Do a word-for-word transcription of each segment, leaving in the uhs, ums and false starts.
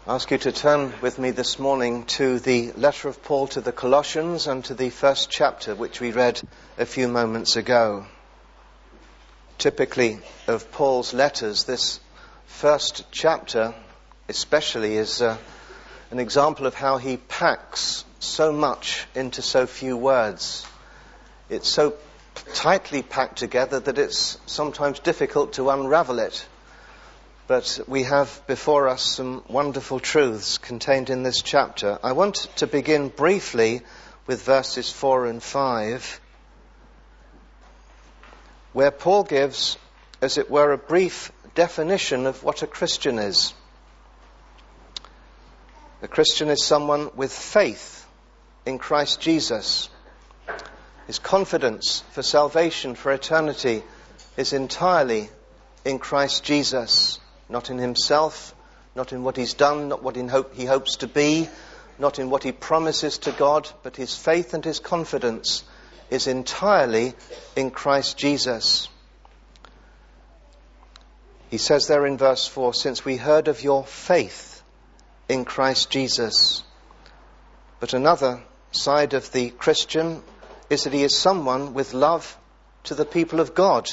I ask you to turn with me this morning to the letter of Paul to the Colossians and to the first chapter, which we read a few moments ago. Typically of Paul's letters, this first chapter especially is uh, an example of how he packs so much into so few words. It's so tightly packed together that it's sometimes difficult to unravel it. But we have before us some wonderful truths contained in this chapter. I want to begin briefly with verses four and five, where Paul gives, as it were, a brief definition of what a Christian is. A Christian is someone with faith in Christ Jesus. His confidence for salvation, for eternity, is entirely in Christ Jesus. Not in himself, not in what he's done, not what he hopes to be, not in what he promises to God, but his faith and his confidence is entirely in Christ Jesus. He says there in verse four, since we heard of your faith in Christ Jesus. But another side of the Christian is that he is someone with love to the people of God.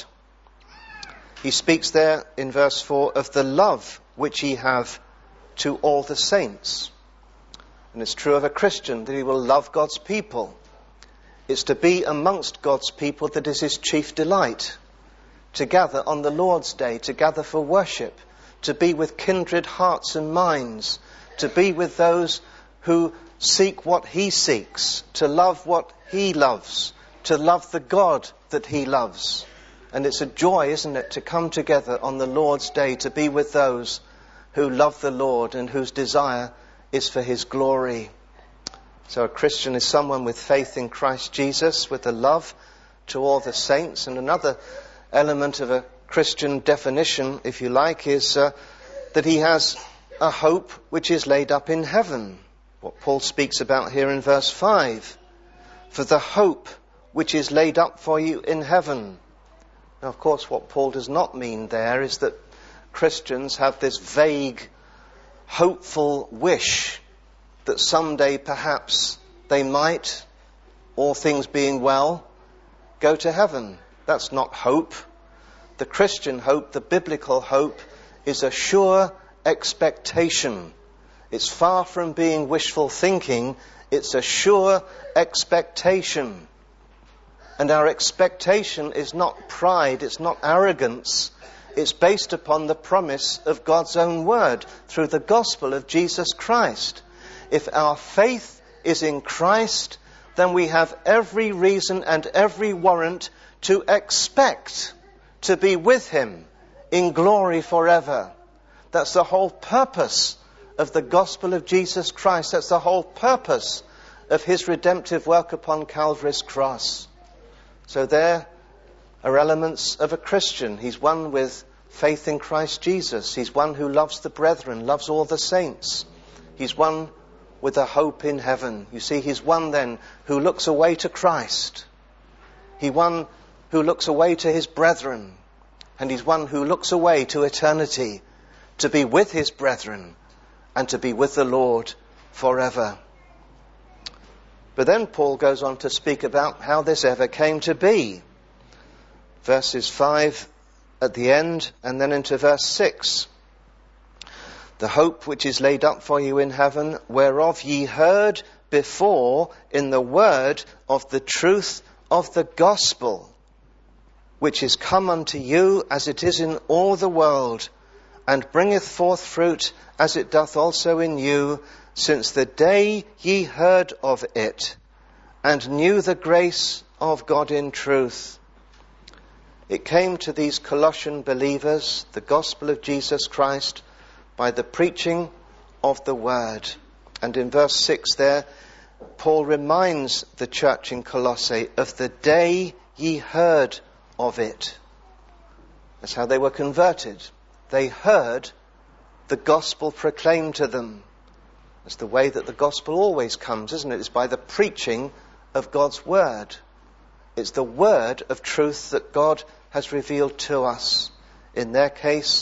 He speaks there in verse four of the love which ye have to all the saints. And it's true of a Christian that he will love God's people. It's to be amongst God's people that is his chief delight. To gather on the Lord's Day, to gather for worship, to be with kindred hearts and minds, to be with those who seek what he seeks, to love what he loves, to love the God that he loves. And it's a joy, isn't it, to come together on the Lord's Day to be with those who love the Lord and whose desire is for his glory. So a Christian is someone with faith in Christ Jesus, with a love to all the saints. And another element of a Christian definition, if you like, is uh, that he has a hope which is laid up in heaven. What Paul speaks about here in verse five. For the hope which is laid up for you in heaven. Now, of course, what Paul does not mean there is that Christians have this vague, hopeful wish that someday perhaps they might, all things being well, go to heaven. That's not hope. The Christian hope, the biblical hope, is a sure expectation. It's far from being wishful thinking. It's a sure expectation. And our expectation is not pride, it's not arrogance. It's based upon the promise of God's own word through the gospel of Jesus Christ. If our faith is in Christ, then we have every reason and every warrant to expect to be with him in glory forever. That's the whole purpose of the gospel of Jesus Christ. That's the whole purpose of his redemptive work upon Calvary's cross. So there are elements of a Christian. He's one with faith in Christ Jesus. He's one who loves the brethren, loves all the saints. He's one with a hope in heaven. You see, he's one then who looks away to Christ. He's one who looks away to his brethren. And he's one who looks away to eternity, to be with his brethren and to be with the Lord forever. But then Paul goes on to speak about how this ever came to be. Verses five at the end and then into verse six. The hope which is laid up for you in heaven, whereof ye heard before in the word of the truth of the gospel, which is come unto you as it is in all the world, and bringeth forth fruit as it doth also in you, since the day ye heard of it, and knew the grace of God in truth. It came to these Colossian believers, the gospel of Jesus Christ, by the preaching of the word. And in verse six there, Paul reminds the church in Colossae of the day ye heard of it. That's how they were converted. They heard the gospel proclaimed to them. That's the way that the gospel always comes, isn't it? It's by the preaching of God's word. It's the word of truth that God has revealed to us. In their case,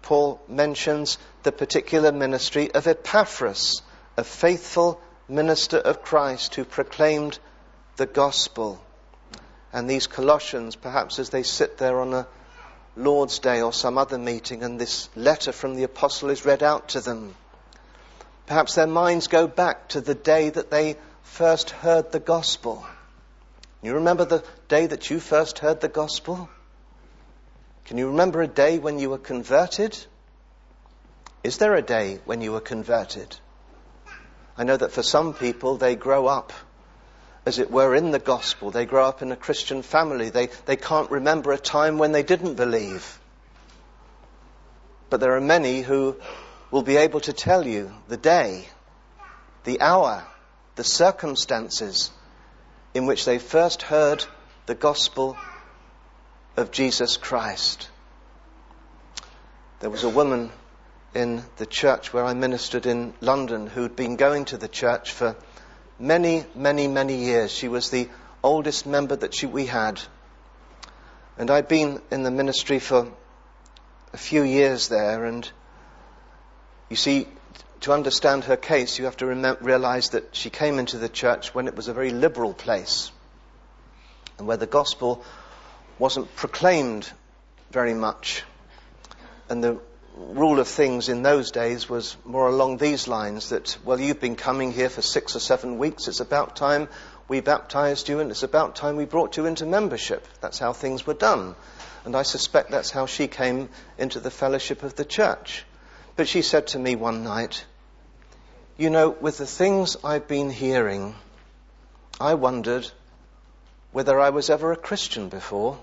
Paul mentions the particular ministry of Epaphras, a faithful minister of Christ who proclaimed the gospel. And these Colossians, perhaps as they sit there on a Lord's Day or some other meeting and this letter from the apostle is read out to them, perhaps their minds go back to the day that they first heard the gospel. You remember the day that you first heard the gospel? Can you remember a day when you were converted? Is there a day when you were converted? I know that for some people they grow up, as it were, in the gospel. They grow up in a Christian family. They, they can't remember a time when they didn't believe. But there are many who will be able to tell you the day, the hour, the circumstances in which they first heard the gospel of Jesus Christ. There was a woman in the church where I ministered in London who'd been going to the church for many, many, many years. She was the oldest member that she, we had. And I'd been in the ministry for a few years there, and you see, to understand her case, you have to rem- realize that she came into the church when it was a very liberal place, and where the gospel wasn't proclaimed very much. And the rule of things in those days was more along these lines, that, well, you've been coming here for six or seven weeks, it's about time we baptized you, and it's about time we brought you into membership. That's how things were done. And I suspect that's how she came into the fellowship of the church. But she said to me one night, you know, with the things I've been hearing, I wondered whether I was ever a Christian before.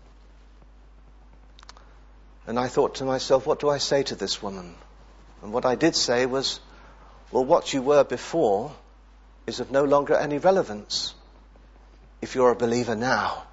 And I thought to myself, what do I say to this woman? And what I did say was, well, what you were before is of no longer any relevance if you're a believer now.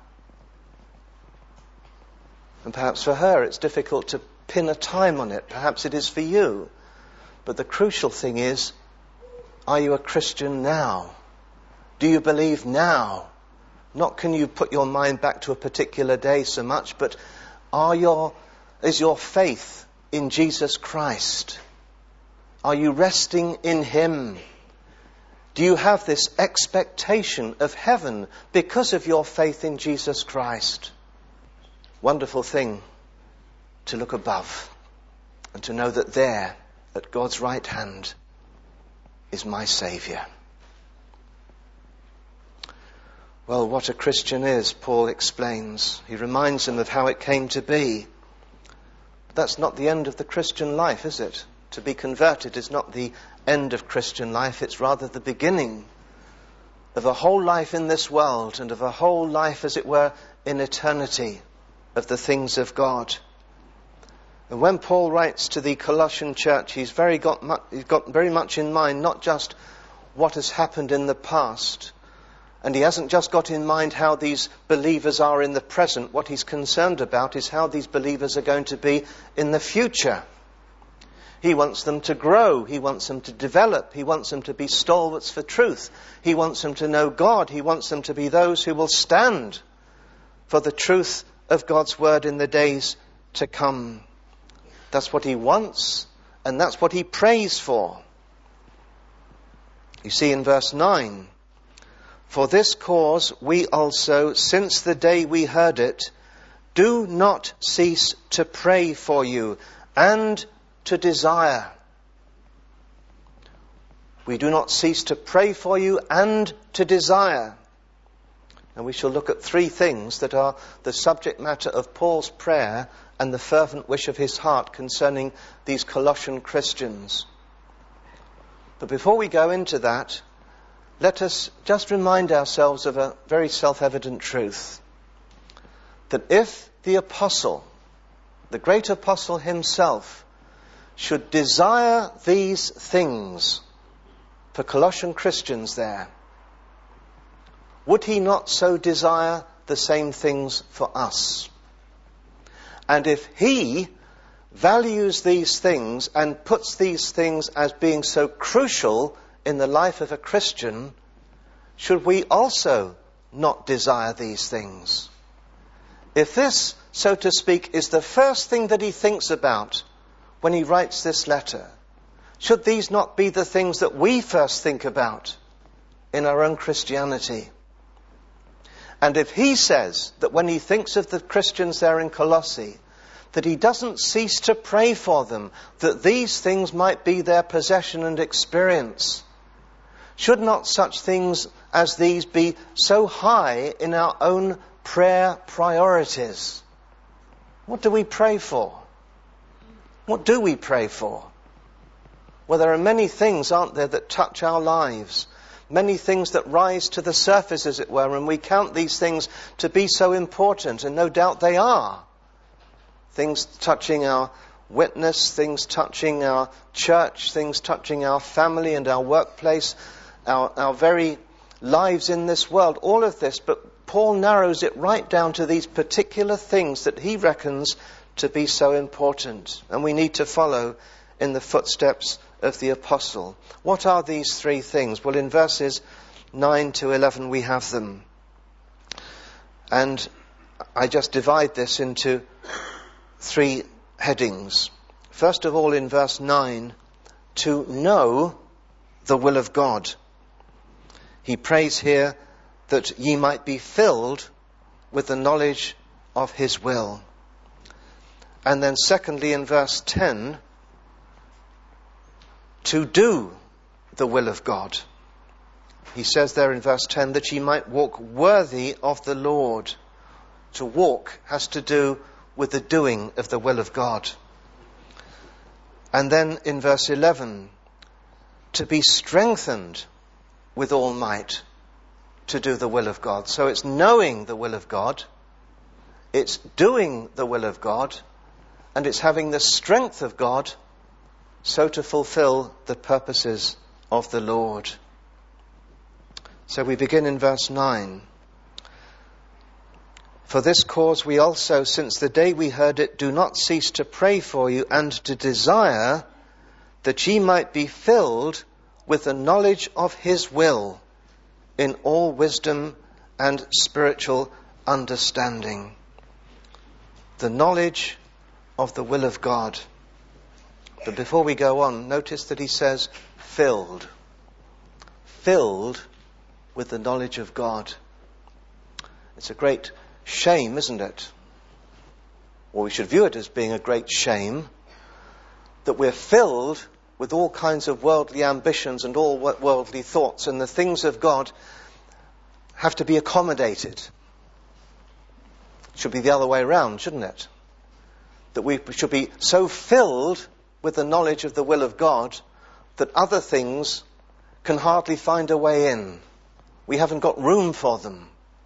And perhaps for her it's difficult to pin a time on it. Perhaps it is for you. But the crucial thing is, are you a Christian now? Do you believe now? Not can you put your mind back to a particular day so much, but are your, is your faith in Jesus Christ? Are you resting in Him? Do you have this expectation of heaven because of your faith in Jesus Christ? Wonderful thing to look above and to know that there, at God's right hand, is my Saviour. Well, what a Christian is, Paul explains. He reminds them of how it came to be. But that's not the end of the Christian life, is it? To be converted is not the end of Christian life. It's rather the beginning of a whole life in this world and of a whole life, as it were, in eternity of the things of God. And when Paul writes to the Colossian church, he's very got, mu- he's got very much in mind not just what has happened in the past, and he hasn't just got in mind how these believers are in the present. What he's concerned about is how these believers are going to be in the future. He wants them to grow. He wants them to develop. He wants them to be stalwarts for truth. He wants them to know God. He wants them to be those who will stand for the truth of God's word in the days to come. That's what he wants, and that's what he prays for. You see in verse nine, for this cause we also, since the day we heard it, do not cease to pray for you and to desire. We do not cease to pray for you and to desire. And we shall look at three things that are the subject matter of Paul's prayer and the fervent wish of his heart concerning these Colossian Christians. But before we go into that, let us just remind ourselves of a very self-evident truth. That if the apostle, the great apostle himself, should desire these things for Colossian Christians there, would he not so desire the same things for us? And if he values these things and puts these things as being so crucial in the life of a Christian, should we also not desire these things? If this, so to speak, is the first thing that he thinks about when he writes this letter, should these not be the things that we first think about in our own Christianity? And if he says that when he thinks of the Christians there in Colossae, that he doesn't cease to pray for them, that these things might be their possession and experience, should not such things as these be so high in our own prayer priorities? What do we pray for? What do we pray for? Well, there are many things, aren't there, that touch our lives. Many things that rise to the surface, as it were, and we count these things to be so important, and no doubt they are. Things touching our witness, things touching our church, things touching our family and our workplace, our, our very lives in this world, all of this. But Paul narrows it right down to these particular things that he reckons to be so important, and we need to follow in the footsteps of the apostle. What are these three things? Well, in verses nine to eleven we have them. And I just divide this into three headings. First of all, in verse nine, to know the will of God. He prays here that ye might be filled with the knowledge of his will. And then secondly, in verse ten, to do the will of God. He says there in verse ten that ye might walk worthy of the Lord. To walk has to do with the doing of the will of God. And then in verse eleven, to be strengthened with all might to do the will of God. So it's knowing the will of God, it's doing the will of God, and it's having the strength of God so to fulfill the purposes of the Lord. So we begin in verse nine. For this cause we also, since the day we heard it, do not cease to pray for you and to desire that ye might be filled with the knowledge of his will in all wisdom and spiritual understanding. The knowledge of the will of God. But before we go on, notice that he says filled. Filled with the knowledge of God. It's a great shame, isn't it? Or we should view it as being a great shame that we're filled with all kinds of worldly ambitions and all worldly thoughts, and the things of God have to be accommodated. It should be the other way around, shouldn't it? That we should be so filled with the knowledge of the will of God that other things can hardly find a way in. We haven't got room for them.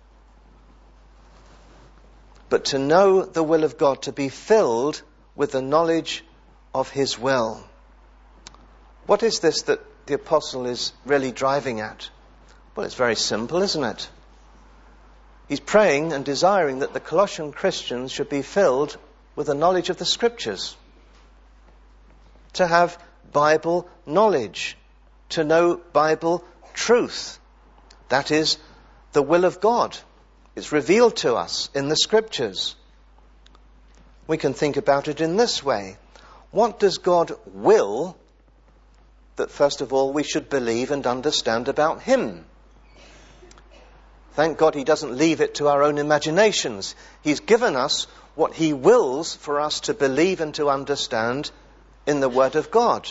But to know the will of God, to be filled with the knowledge of his will. What is this that the apostle is really driving at? Well, it's very simple, isn't it? He's praying and desiring that the Colossian Christians should be filled with the knowledge of the Scriptures. To have Bible knowledge. To know Bible truth. That is the will of God. It's revealed to us in the Scriptures. We can think about it in this way. What does God will that first of all we should believe and understand about him? Thank God he doesn't leave it to our own imaginations. He's given us what he wills for us to believe and to understand in the Word of God.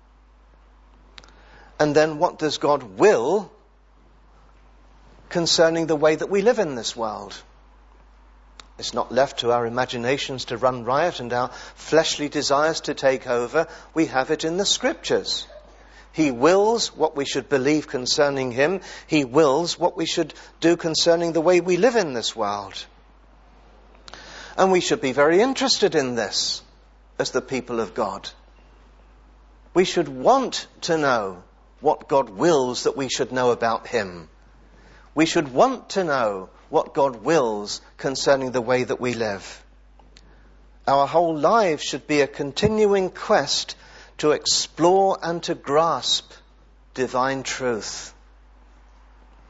And then what does God will concerning the way that we live in this world? It's not left to our imaginations to run riot and our fleshly desires to take over. We have it in the Scriptures. He wills what we should believe concerning him. He wills what we should do concerning the way we live in this world. And we should be very interested in this as the people of God. We should want to know what God wills that we should know about him. We should want to know what God wills concerning the way that we live. Our whole lives should be a continuing quest to explore and to grasp divine truth.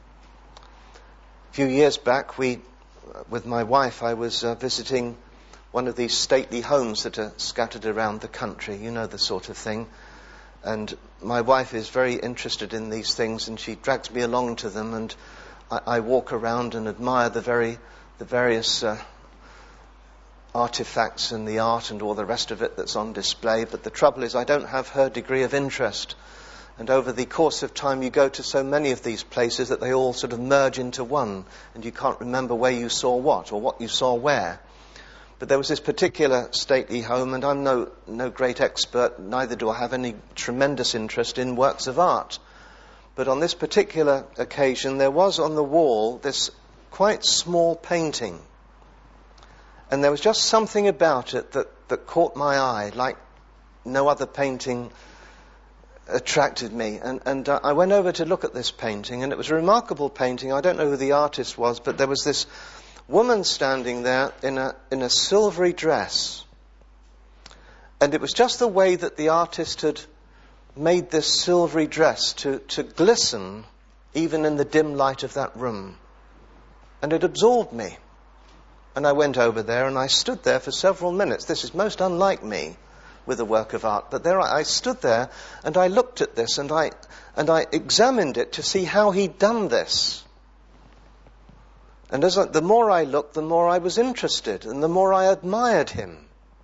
A few years back, we, with my wife, I was uh, visiting one of these stately homes that are scattered around the country. You know the sort of thing. And my wife is very interested in these things, and she drags me along to them, and I, I walk around and admire the very, the various uh, artifacts and the art and all the rest of it that's on display. But the trouble is I don't have her degree of interest. And over the course of time you go to so many of these places that they all sort of merge into one, and you can't remember where you saw what or what you saw where. But there was this particular stately home, and I'm no, no great expert, neither do I have any tremendous interest in works of art. But on this particular occasion, there was on the wall this quite small painting. And there was just something about it that, that caught my eye, like no other painting attracted me. And, and uh, I went over to look at this painting, and it was a remarkable painting. I don't know who the artist was, but there was this woman standing there in a in a silvery dress. And it was just the way that the artist had made this silvery dress to, to glisten even in the dim light of that room. And it absorbed me. And I went over there and I stood there for several minutes. This is most unlike me with a work of art. But there I, I stood there and I looked at this and I and I examined it to see how he'd done this. And as I, the more I looked, the more I was interested, and the more I admired him.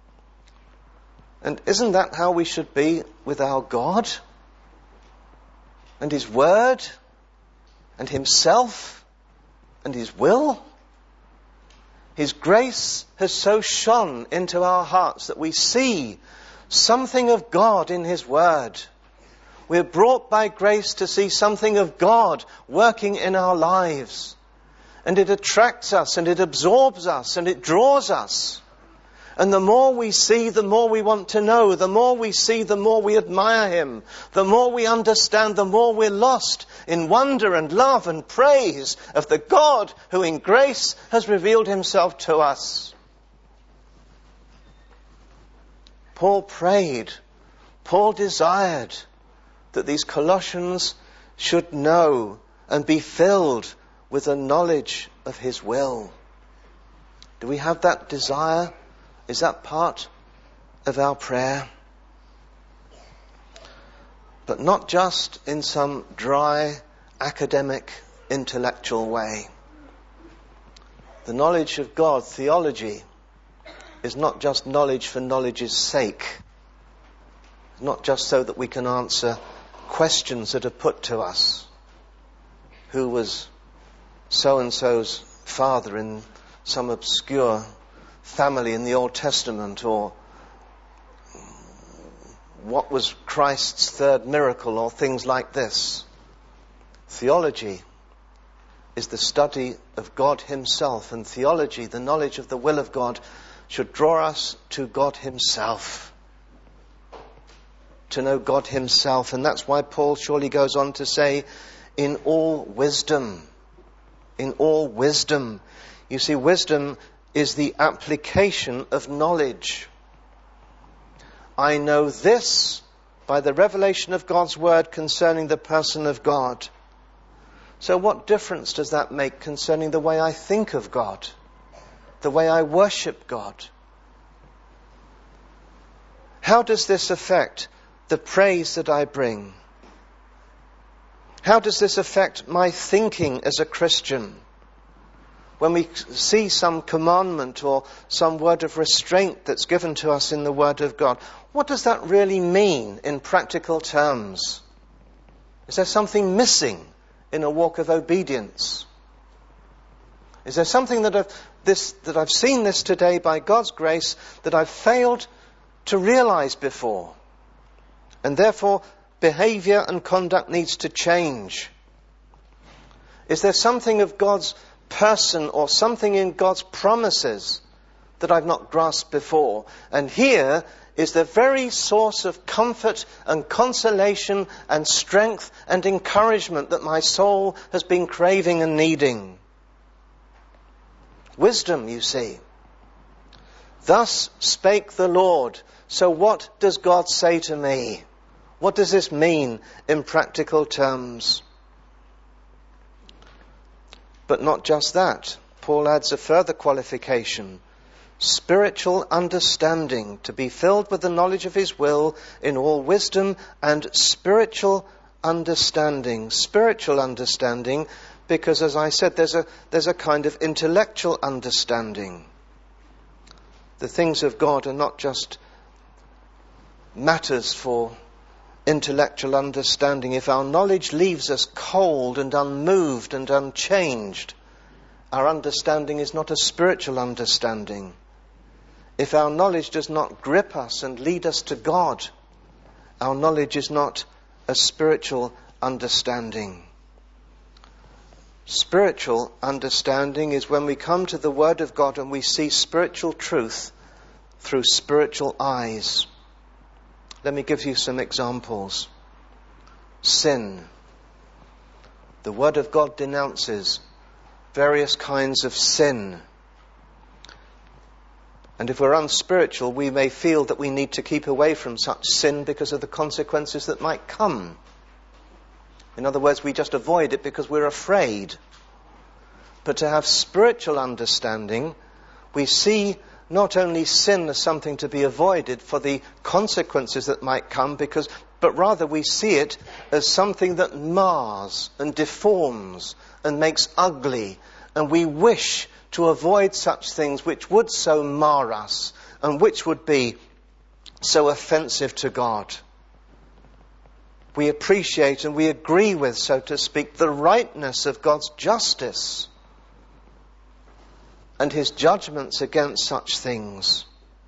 And isn't that how we should be with our God? And His Word? And Himself? And His will? His grace has so shone into our hearts that we see something of God in His Word. We're brought by grace to see something of God working in our lives. And it attracts us, and it absorbs us, and it draws us. And the more we see, the more we want to know. The more we see, the more we admire Him. The more we understand, the more we're lost in wonder and love and praise of the God who in grace has revealed Himself to us. Paul prayed, Paul desired that these Colossians should know and be filled with a knowledge of His will. Do we have that desire? Is that part of our prayer? But not just in some dry, academic, intellectual way. The knowledge of God, theology, is not just knowledge for knowledge's sake. Not just so that we can answer questions that are put to us. Who was so-and-so's father in some obscure family in the Old Testament, or what was Christ's third miracle, or things like this. Theology is the study of God Himself, and theology, the knowledge of the will of God, should draw us to God Himself, to know God Himself. And that's why Paul surely goes on to say, in all wisdom. In all wisdom. You see, wisdom is the application of knowledge. I know this by the revelation of God's word concerning the person of God. So what difference does that make concerning the way I think of God, the way I worship God? How does this affect the praise that I bring? How does this affect my thinking as a Christian? When we see some commandment or some word of restraint that's given to us in the Word of God, what does that really mean in practical terms? Is there something missing in a walk of obedience? Is there something that I've, this, that I've seen this today by God's grace that I've failed to realize before? And therefore, behavior and conduct needs to change. Is there something of God's person or something in God's promises that I've not grasped before? And here is the very source of comfort and consolation and strength and encouragement that my soul has been craving and needing. Wisdom, you see. Thus spake the Lord. So what does God say to me? What does this mean in practical terms? But not just that. Paul adds a further qualification. spiritual understanding, to be filled with the knowledge of his will in all wisdom and spiritual understanding. Spiritual understanding, because as I said, there's a, there's a kind of intellectual understanding. The things of God are not just matters for intellectual understanding. If our knowledge leaves us cold and unmoved and unchanged, our understanding is not a spiritual understanding. If our knowledge does not grip us and lead us to God, our knowledge is not a spiritual understanding. Spiritual understanding is when we come to the Word of God and we see spiritual truth through spiritual eyes. Let me give you some examples. Sin. The Word of God denounces various kinds of sin. And if we're unspiritual, we may feel that we need to keep away from such sin because of the consequences that might come. In other words, we just avoid it because we're afraid. But to have spiritual understanding, we see not only sin as something to be avoided for the consequences that might come, because, but rather we see it as something that mars and deforms and makes ugly. And we wish to avoid such things which would so mar us and which would be so offensive to God. We appreciate and we agree with, so to speak, the rightness of God's justice and his judgments against such things.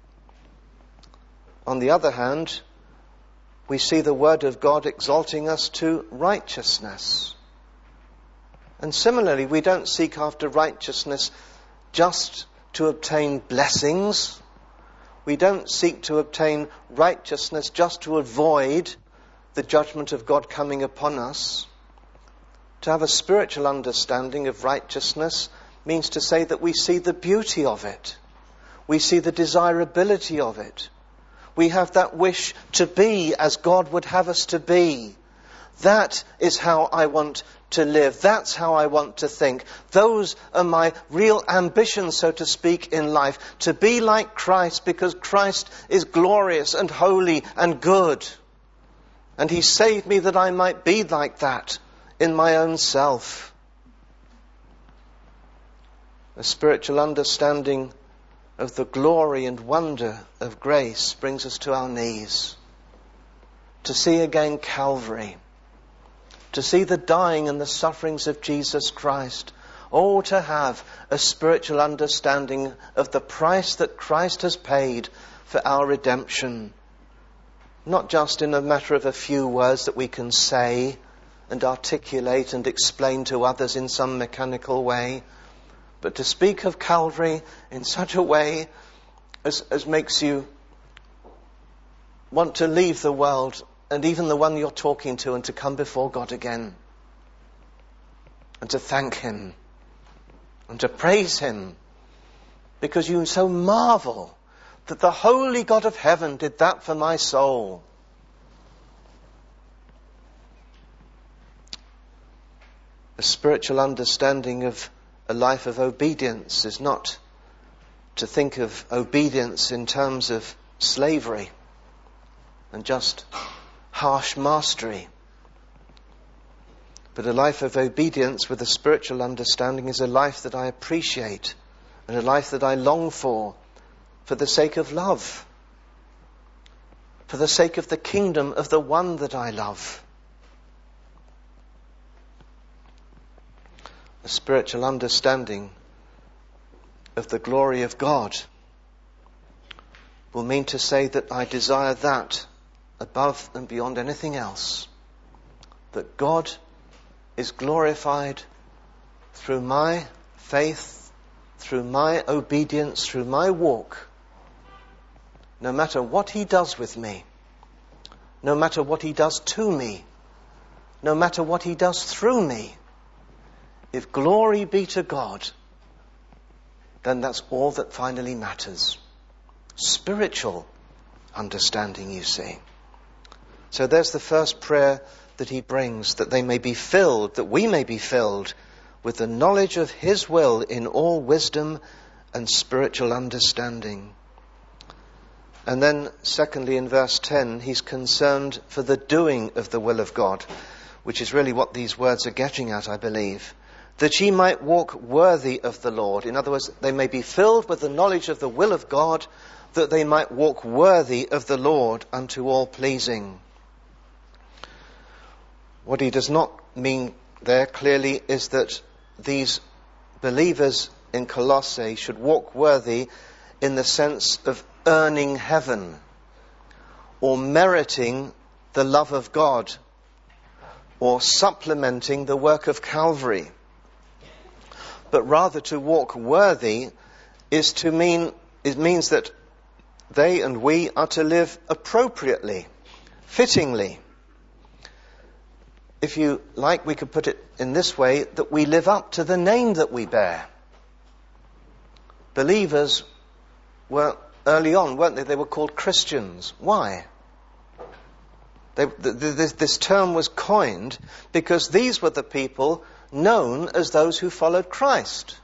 On the other hand, we see the Word of God exalting us to righteousness. And similarly, we don't seek after righteousness just to obtain blessings. We don't seek to obtain righteousness just to avoid the judgment of God coming upon us. To have a spiritual understanding of righteousness means to say that we see the beauty of it. We see the desirability of it. We have that wish to be as God would have us to be. That is how I want to live. That's how I want to think. Those are my real ambitions, so to speak, in life. To be like Christ, because Christ is glorious and holy and good. And he saved me that I might be like that in my own self. A spiritual understanding of the glory and wonder of grace brings us to our knees. To see again Calvary. To see the dying and the sufferings of Jesus Christ. Oh, to have a spiritual understanding of the price that Christ has paid for our redemption. Not just in a matter of a few words that we can say and articulate and explain to others in some mechanical way, but to speak of Calvary in such a way as, as makes you want to leave the world and even the one you're talking to and to come before God again and to thank him and to praise him, because you so marvel that the holy God of heaven did that for my soul. A spiritual understanding of a life of obedience is not to think of obedience in terms of slavery and just harsh mastery. But a life of obedience with a spiritual understanding is a life that I appreciate and a life that I long for, for the sake of love, for the sake of the kingdom of the one that I love. A spiritual understanding of the glory of God will mean to say that I desire that above and beyond anything else. That God is glorified through my faith, through my obedience, through my walk. No matter what he does with me, no matter what he does to me, no matter what he does through me, if glory be to God, then that's all that finally matters. Spiritual understanding, you see. So there's the first prayer that he brings, that they may be filled, that we may be filled with the knowledge of his will in all wisdom and spiritual understanding. And then, secondly, in verse ten, he's concerned for the doing of the will of God, which is really what these words are getting at, I believe. That ye might walk worthy of the Lord. In other words, they may be filled with the knowledge of the will of God, that they might walk worthy of the Lord unto all pleasing. What he does not mean there clearly is that these believers in Colossae should walk worthy in the sense of earning heaven or meriting the love of God or supplementing the work of Calvary. But rather to walk worthy is to mean, it means that they and we are to live appropriately, fittingly. If you like, we could put it in this way, that we live up to the name that we bear. Believers were early on, weren't they? They were called Christians. Why? They, this, this term was coined because these were the people known as those who followed Christ.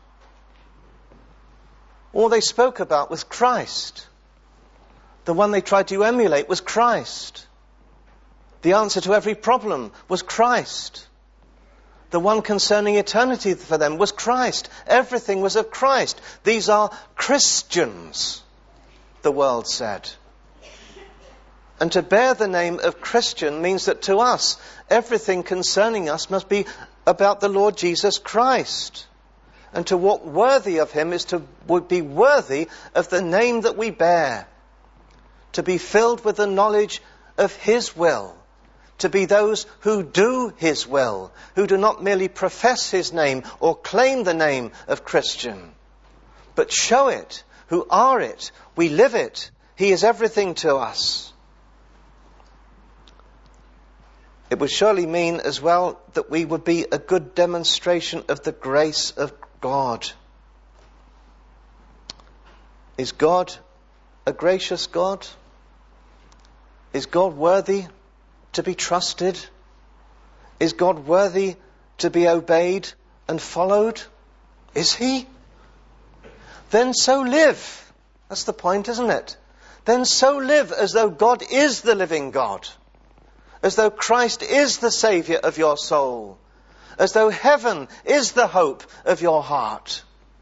All they spoke about was Christ. The one they tried to emulate was Christ. The answer to every problem was Christ. The one concerning eternity for them was Christ. Everything was of Christ. These are Christians, the world said. And to bear the name of Christian means that to us, everything concerning us must be about the Lord Jesus Christ. And to walk worthy of him is to be worthy of the name that we bear. To be filled with the knowledge of his will. To be those who do his will, who do not merely profess his name or claim the name of Christian, but show it, who are it, we live it, he is everything to us. It would surely mean as well that we would be a good demonstration of the grace of God. Is God a gracious God? Is God worthy to be trusted? Is God worthy to be obeyed and followed? Is he? Then so live. That's the point, isn't it? Then so live as though God is the living God. As though Christ is the Saviour of your soul. As though heaven is the hope of your heart.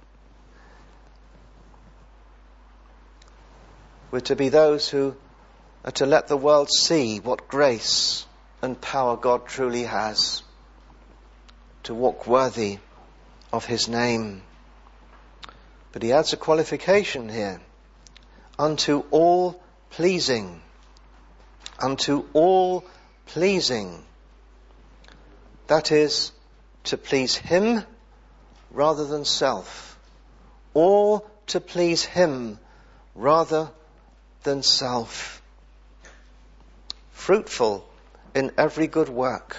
We're to be those who are to let the world see what grace and power God truly has. To walk worthy of his name. But he adds a qualification here. Unto all pleasing. Unto all pleasing. That is, to please him rather than self. All to please him rather than self. Fruitful in every good work.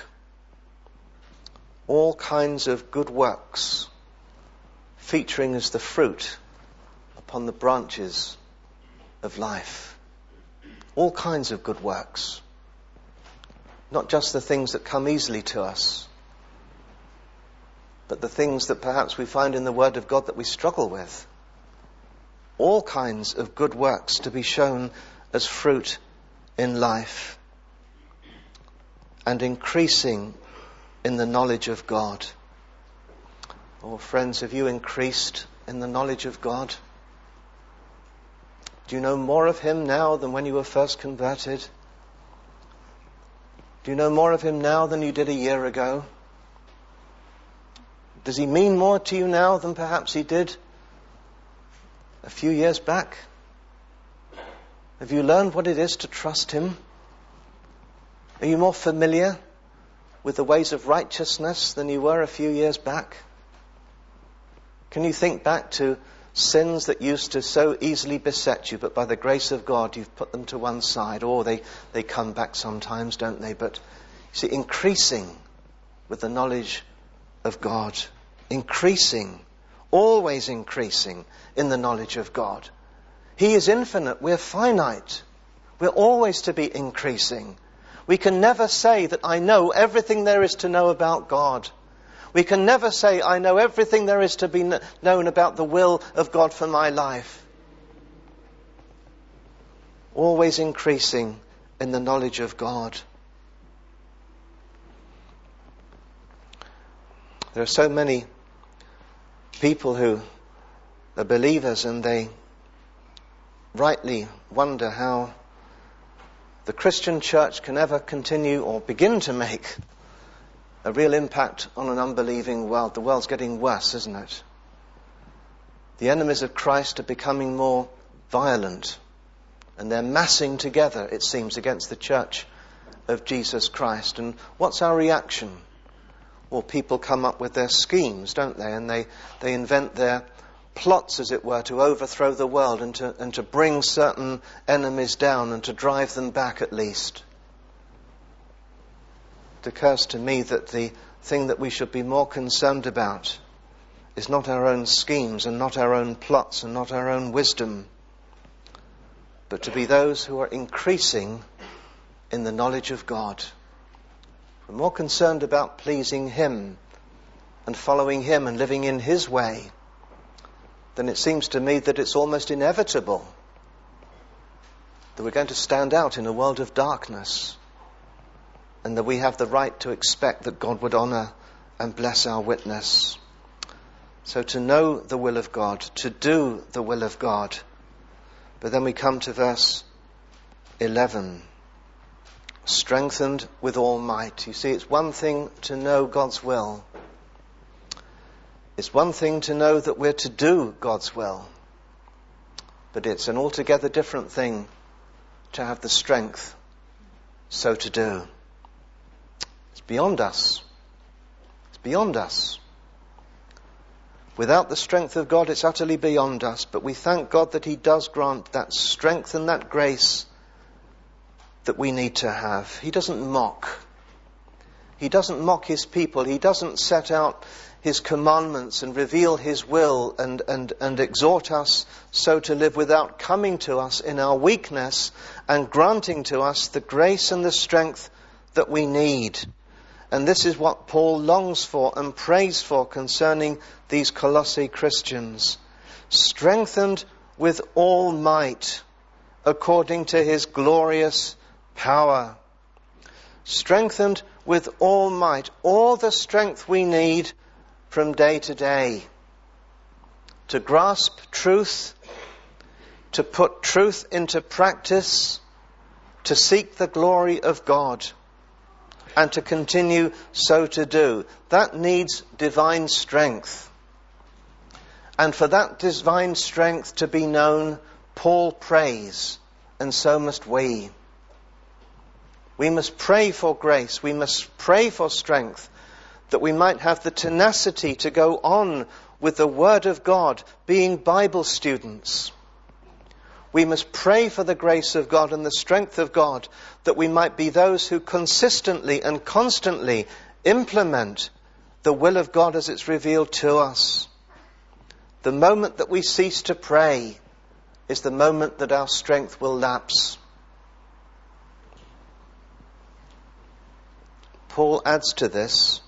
All kinds of good works featuring as the fruit upon the branches of life. All kinds of good works. Not just the things that come easily to us, but the things that perhaps we find in the Word of God that we struggle with. All kinds of good works to be shown as fruit in life. And increasing in the knowledge of God. Oh, friends, have you increased in the knowledge of God? Do you know more of him now than when you were first converted? Do you know more of him now than you did a year ago? Does he mean more to you now than perhaps he did a few years back? Have you learned what it is to trust him? Are you more familiar with the ways of righteousness than you were a few years back? Can you think back to sins that used to so easily beset you, but by the grace of God you've put them to one side? Or they, they come back sometimes, don't they? But you see, increasing with the knowledge of God. Increasing, always increasing in the knowledge of God. He is infinite, we're finite. We're always to be increasing. We can never say that I know everything there is to know about God. We can never say, I know everything there is to be kn- known about the will of God for my life. Always increasing in the knowledge of God. There are so many people who are believers and they rightly wonder how the Christian church can ever continue or begin to make a real impact on an unbelieving world. The world's getting worse, isn't it? The enemies of Christ are becoming more violent, and they're massing together, it seems, against the church of Jesus Christ. And what's our reaction? Well, people come up with their schemes, don't they? And they, they invent their plots, as it were, to overthrow the world and to, and to bring certain enemies down and to drive them back at least. It occurs to me that the thing that we should be more concerned about is not our own schemes and not our own plots and not our own wisdom, but to be those who are increasing in the knowledge of God. We're more concerned about pleasing Him and following Him and living in His way, then it seems to me that it's almost inevitable that we're going to stand out in a world of darkness, and that we have the right to expect that God would honour and bless our witness. So to know the will of God, to do the will of God. But then we come to verse eleven. Strengthened with all might. You see, it's one thing to know God's will. It's one thing to know that we're to do God's will. But it's an altogether different thing to have the strength so to do. It's beyond us. It's beyond us. Without the strength of God, it's utterly beyond us. But we thank God that He does grant that strength and that grace that we need to have. He doesn't mock. He doesn't mock His people. He doesn't set out His commandments and reveal His will and, and, and exhort us so to live without coming to us in our weakness and granting to us the grace and the strength that we need. And this is what Paul longs for and prays for concerning these Colossae Christians. Strengthened with all might according to His glorious power. Strengthened with all might. All the strength we need from day to day. To grasp truth. To put truth into practice. To seek the glory of God. And to continue so to do. That needs divine strength. And for that divine strength to be known, Paul prays, and so must we. We must pray for grace. We must pray for strength, that we might have the tenacity to go on with the Word of God, being Bible students. We must pray for the grace of God and the strength of God, that we might be those who consistently and constantly implement the will of God as it's revealed to us. The moment that we cease to pray is the moment that our strength will lapse. Paul adds to this,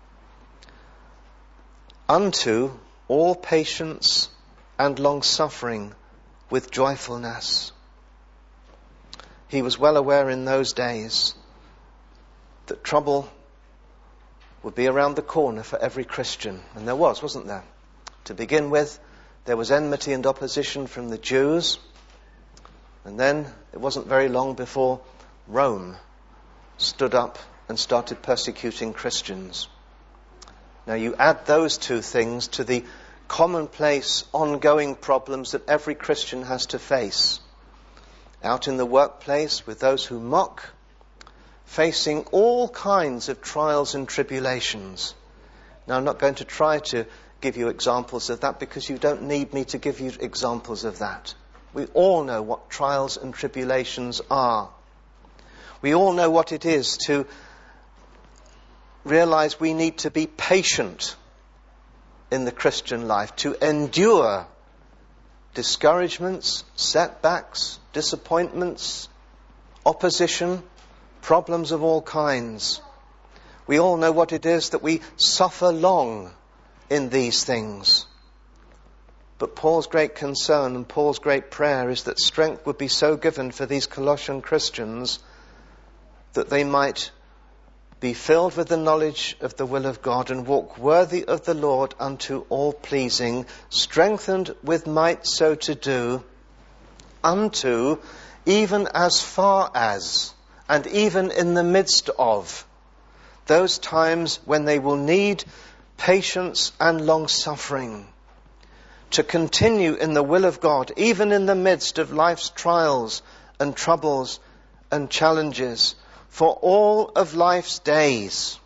unto all patience and long-suffering with joyfulness. He was well aware in those days that trouble would be around the corner for every Christian. And there was, wasn't there? To begin with, there was enmity and opposition from the Jews. And then it wasn't very long before Rome stood up and started persecuting Christians. Now you add those two things to the commonplace, ongoing problems that every Christian has to face. Out in the workplace with those who mock, facing all kinds of trials and tribulations. Now I'm not going to try to give you examples of that because you don't need me to give you examples of that. We all know what trials and tribulations are. We all know what it is to realize we need to be patient in the Christian life, to endure discouragements, setbacks, disappointments, opposition, problems of all kinds. We all know what it is that we suffer long in these things. But Paul's great concern and Paul's great prayer is that strength would be so given for these Colossian Christians that they might be filled with the knowledge of the will of God and walk worthy of the Lord unto all pleasing, strengthened with might so to do, unto, even as far as, and even in the midst of, those times when they will need patience and long-suffering, to continue in the will of God, even in the midst of life's trials and troubles and challenges, for all of life's days.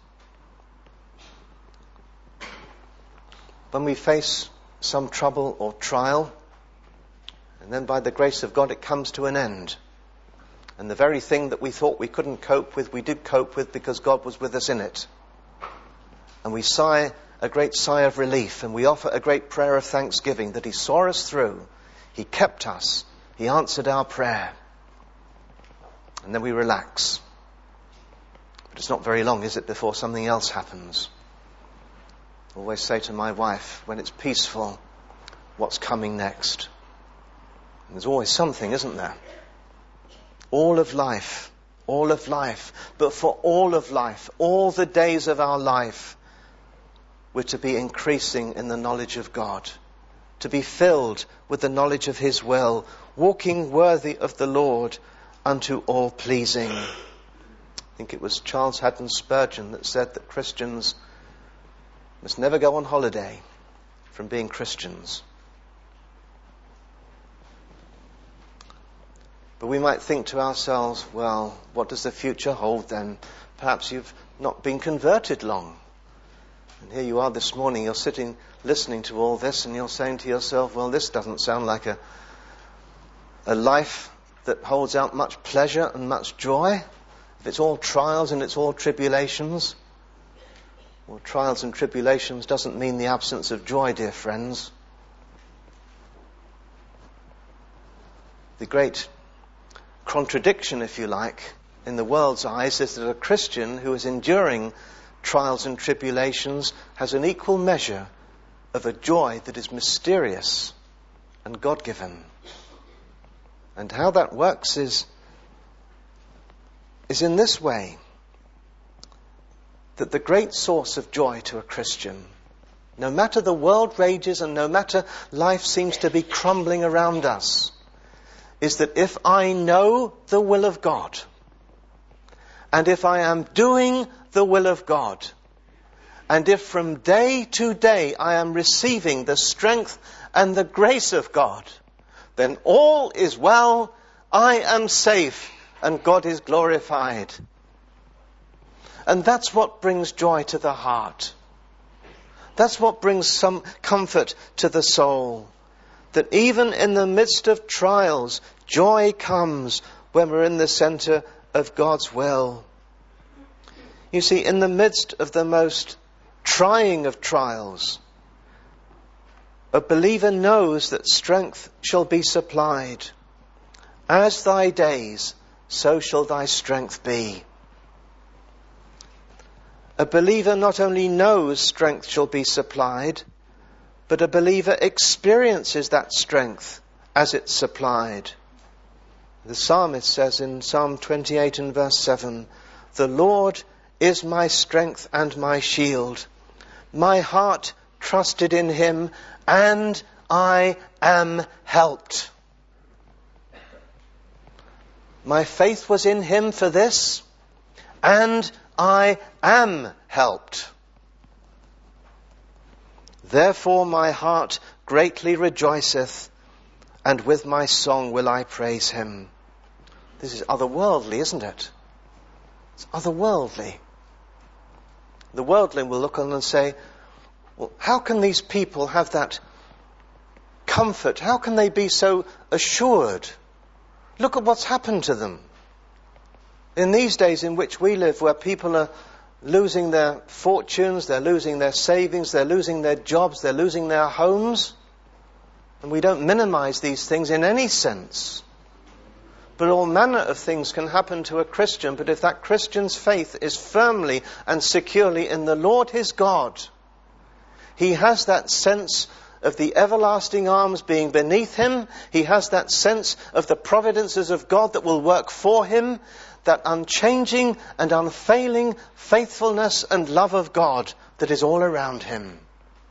When we face some trouble or trial, and then by the grace of God it comes to an end, and the very thing that we thought we couldn't cope with, we did cope with because God was with us in it. And we sigh a great sigh of relief, and we offer a great prayer of thanksgiving that he saw us through, he kept us, he answered our prayer. And then we relax. But it's not very long, is it, before something else happens? I always say to my wife, when it's peaceful, what's coming next? And there's always something, isn't there? All of life, all of life, but for all of life, all the days of our life, we're to be increasing in the knowledge of God, to be filled with the knowledge of his will, walking worthy of the Lord unto all pleasing. I think it was Charles Haddon Spurgeon that said that Christians must never go on holiday from being Christians. But we might think to ourselves, well, what does the future hold then? Perhaps you've not been converted long. And here you are this morning, you're sitting listening to all this, and you're saying to yourself, well, this doesn't sound like a, a life that holds out much pleasure and much joy. If it's all trials and it's all tribulations. Well, trials and tribulations doesn't mean the absence of joy, dear friends. The great contradiction, if you like, in the world's eyes is that a Christian who is enduring trials and tribulations has an equal measure of a joy that is mysterious and God-given. And how that works is, is in this way, that the great source of joy to a Christian, no matter the world rages and no matter life seems to be crumbling around us, is that if I know the will of God, and if I am doing the will of God, and if from day to day I am receiving the strength and the grace of God, then all is well, I am safe, and God is glorified. And that's what brings joy to the heart. That's what brings some comfort to the soul. That even in the midst of trials, joy comes when we're in the center of God's will. You see, in the midst of the most trying of trials, a believer knows that strength shall be supplied. As thy days, so shall thy strength be. A believer not only knows strength shall be supplied, but a believer experiences that strength as it's supplied. The psalmist says in Psalm twenty-eight and verse seven, "The Lord is my strength and my shield. My heart trusted in him, and I am helped." My faith was in him for this, and I am helped. Therefore my heart greatly rejoiceth, and with my song will I praise him. This is otherworldly, isn't it? It's otherworldly. The worldling will look on and say, well, how can these people have that comfort? How can they be so assured? Look at what's happened to them. In these days in which we live, where people are losing their fortunes, they're losing their savings, they're losing their jobs, they're losing their homes. And we don't minimize these things in any sense. But all manner of things can happen to a Christian. But if that Christian's faith is firmly and securely in the Lord his God, he has that sense of the everlasting arms being beneath him. He has that sense of the providences of God that will work for him, that unchanging and unfailing faithfulness and love of God that is all around him.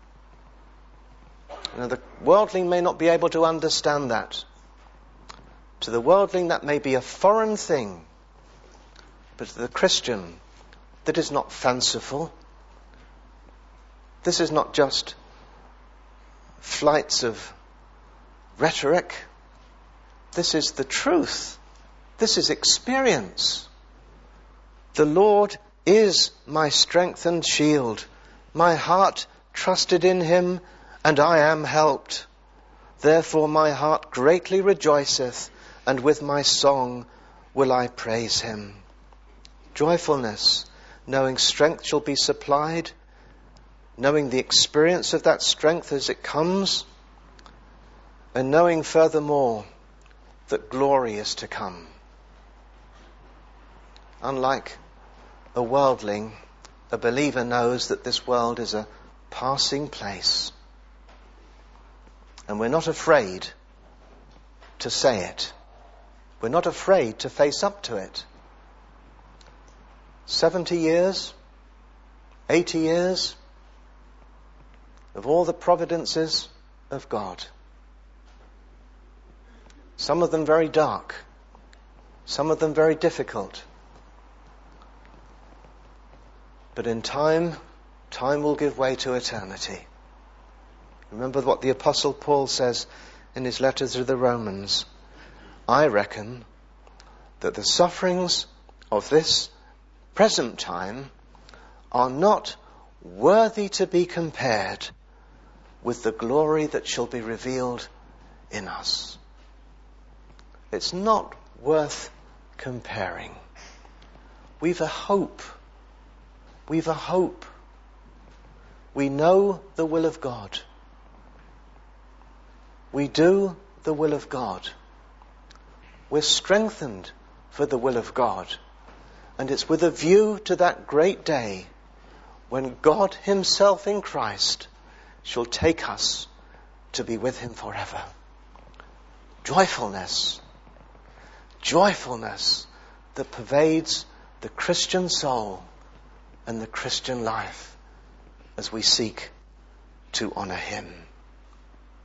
Now, the worldling may not be able to understand that. To the worldling, that may be a foreign thing. But to the Christian, that is not fanciful. This is not just flights of rhetoric. This is the truth. This is experience. The Lord is my strength and shield. My heart trusted in him, and I am helped. Therefore my heart greatly rejoiceth, and with my song will I praise him. Joyfulness, knowing strength shall be supplied, knowing the experience of that strength as it comes, and knowing furthermore that glory is to come. Unlike a worldling, a believer knows that this world is a passing place. And we're not afraid to say it. We're not afraid to face up to it. Seventy years, eighty years of all the providences of God. Some of them very dark, some of them very difficult. But in time, time will give way to eternity. Remember what the Apostle Paul says in his letter to the Romans. I reckon that the sufferings of this present time are not worthy to be compared with the glory that shall be revealed in us. It's not worth comparing. We've a hope. We've a hope. We know the will of God. We do the will of God. We're strengthened for the will of God. And it's with a view to that great day when God himself in Christ shall take us to be with him forever. Joyfulness. Joyfulness that pervades the Christian soul and the Christian life as we seek to honor him.